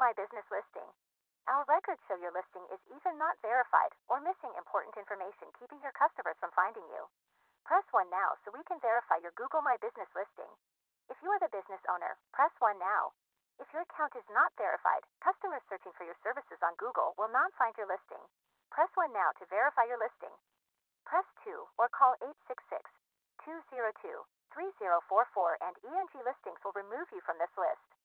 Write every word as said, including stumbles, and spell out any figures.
My Business listing. Our records show your listing is either not verified or missing important information, keeping your customers from finding you. Press one now so we can verify your Google My Business listing. If you are the business owner, press one now. If your account is not verified, customers searching for your services on Google will not find your listing. Press one now to verify your listing. Press two or call eight six six, two zero two, three zero four four and E N G Listings will remove you from this list.